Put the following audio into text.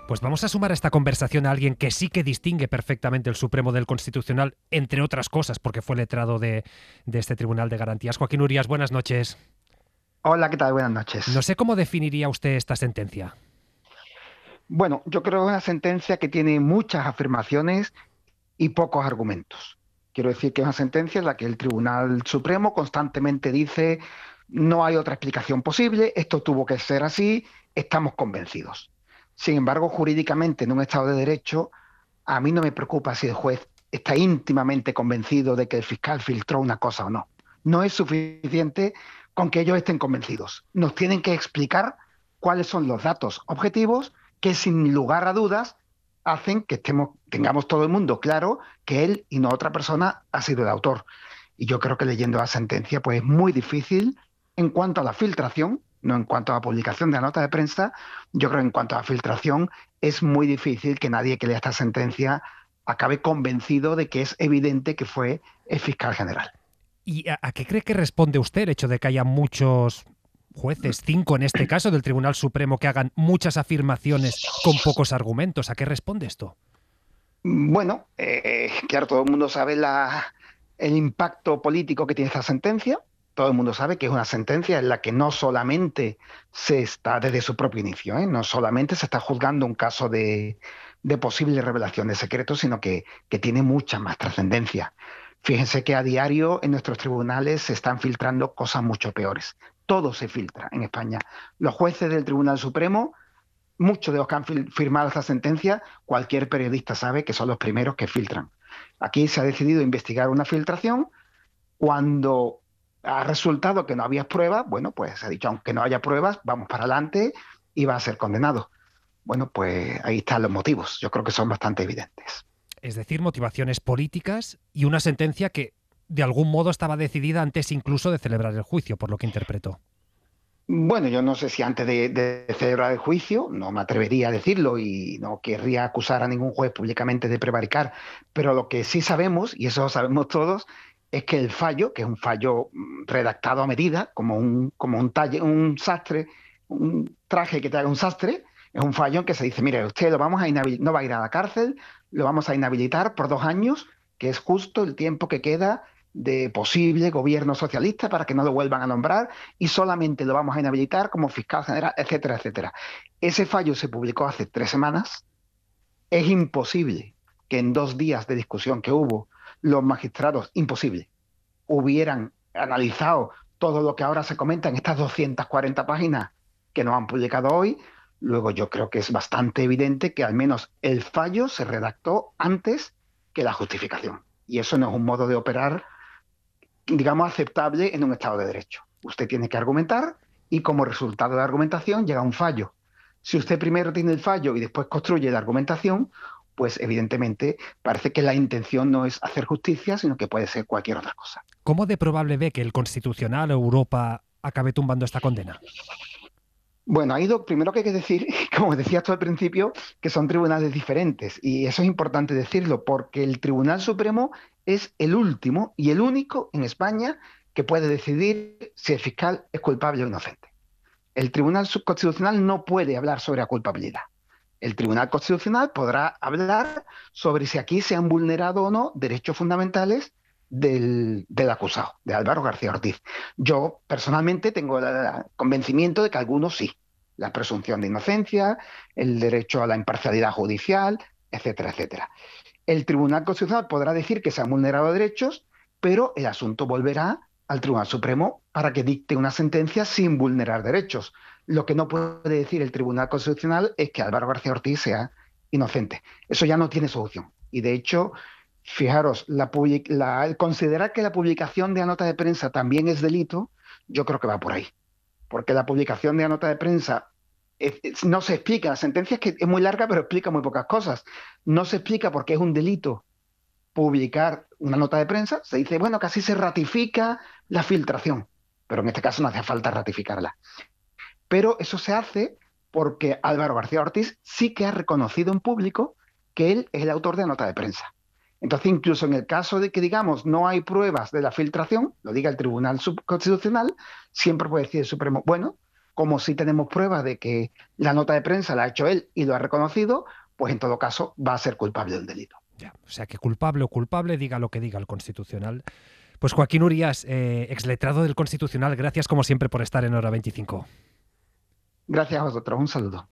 Pues vamos a sumar a esta conversación a alguien que sí que distingue perfectamente el Supremo del Constitucional, entre otras cosas, porque fue letrado de este Tribunal de Garantías. Joaquín Urías, buenas noches. Hola, ¿qué tal? Buenas No noches. sé cómo definiría usted esta sentencia. Bueno, yo creo que es una sentencia que tiene muchas afirmaciones y pocos argumentos. Quiero decir que es una sentencia en la que el Tribunal Supremo constantemente dice no hay otra explicación posible, esto tuvo que ser así, estamos convencidos. Sin embargo, jurídicamente en un Estado de Derecho, a mí no me preocupa si el juez está íntimamente convencido de que el fiscal filtró una cosa o no. No es suficiente con que ellos estén convencidos. Nos tienen que explicar cuáles son los datos objetivos que sin lugar a dudas hacen que tengamos todo el mundo claro que él y no otra persona ha sido el autor. Y yo creo que leyendo la sentencia, pues es muy difícil en cuanto a la filtración, no en cuanto a la publicación de la nota de prensa, yo creo que en cuanto a la filtración es muy difícil que nadie que lea esta sentencia acabe convencido de que es evidente que fue el fiscal general. ¿Y a qué cree que responde usted el hecho de que haya muchos jueces, 5 en este caso, del Tribunal Supremo, que hagan muchas afirmaciones con pocos argumentos? ¿A qué responde esto? Bueno, claro, todo el mundo sabe el impacto político que tiene esta sentencia. Todo el mundo sabe que es una sentencia en la que no solamente se está desde su propio inicio, no solamente se está juzgando un caso de posible revelación de secretos, sino que tiene mucha más trascendencia. Fíjense que a diario en nuestros tribunales se están filtrando cosas mucho peores. Todo se filtra en España. Los jueces del Tribunal Supremo, muchos de los que han firmado esta sentencia, cualquier periodista sabe que son los primeros que filtran. Aquí se ha decidido investigar una filtración. Cuando ha resultado que no había pruebas, bueno, pues se ha dicho, aunque no haya pruebas, vamos para adelante y va a ser condenado. Bueno, pues ahí están los motivos. Yo creo que son bastante evidentes. Es decir, motivaciones políticas y una sentencia que de algún modo estaba decidida antes incluso de celebrar el juicio, por lo que interpreto. Bueno, yo no sé si antes de celebrar el juicio, no me atrevería a decirlo y no querría acusar a ningún juez públicamente de prevaricar, pero lo que sí sabemos, y eso lo sabemos todos, es que el fallo, que es un fallo redactado a medida, como un talle, un sastre, un traje que te haga un sastre, es un fallo en que se dice, mire, usted lo vamos a no va a ir a la cárcel, lo vamos a inhabilitar por 2 años, que es justo el tiempo que queda de posible gobierno socialista para que no lo vuelvan a nombrar y solamente lo vamos a inhabilitar como fiscal general, etcétera, etcétera. Ese fallo se publicó hace 3 semanas. Es imposible que en 2 días de discusión que hubo los magistrados, imposible, hubieran analizado todo lo que ahora se comenta en estas 240 páginas que nos han publicado hoy. Luego yo creo que es bastante evidente que al menos el fallo se redactó antes que la justificación. Y eso no es un modo de operar, digamos, aceptable en un Estado de Derecho. Usted tiene que argumentar y como resultado de la argumentación llega un fallo. Si usted primero tiene el fallo y después construye la argumentación, pues evidentemente parece que la intención no es hacer justicia, sino que puede ser cualquier otra cosa. ¿Cómo de probable ve que el Constitucional o Europa acabe tumbando esta condena? Bueno, primero que hay que decir, como decías tú al principio, que son tribunales diferentes. Y eso es importante decirlo, porque el Tribunal Supremo es el último y el único en España que puede decidir si el fiscal es culpable o inocente. El Tribunal Constitucional no puede hablar sobre la culpabilidad. El Tribunal Constitucional podrá hablar sobre si aquí se han vulnerado o no derechos fundamentales del acusado, de Álvaro García Ortiz. Yo personalmente tengo el convencimiento de que algunos sí. La presunción de inocencia, el derecho a la imparcialidad judicial, etcétera, etcétera. El Tribunal Constitucional podrá decir que se han vulnerado derechos, pero el asunto volverá al Tribunal Supremo para que dicte una sentencia sin vulnerar derechos. Lo que no puede decir el Tribunal Constitucional es que Álvaro García Ortiz sea inocente. Eso ya no tiene solución. Y de hecho, fijaros, el considerar que la publicación de la nota de prensa también es delito, yo creo que va por ahí. Porque la publicación de la nota de prensa no se explica. La sentencia es que es muy larga, pero explica muy pocas cosas. No se explica por qué es un delito publicar una nota de prensa. Se dice, bueno, que así se ratifica la filtración, pero en este caso no hace falta ratificarla. Pero eso se hace porque Álvaro García Ortiz sí que ha reconocido en público que él es el autor de la nota de prensa. Entonces, incluso en el caso de que, digamos, no hay pruebas de la filtración, lo diga el Tribunal Constitucional, siempre puede decir el Supremo, bueno, como si tenemos pruebas de que la nota de prensa la ha hecho él y lo ha reconocido, pues en todo caso va a ser culpable del delito. Ya, o sea que culpable o culpable, diga lo que diga el Constitucional. Pues Joaquín Urías, exletrado del Constitucional, gracias como siempre por estar en Hora 25. Gracias a vosotros, un saludo.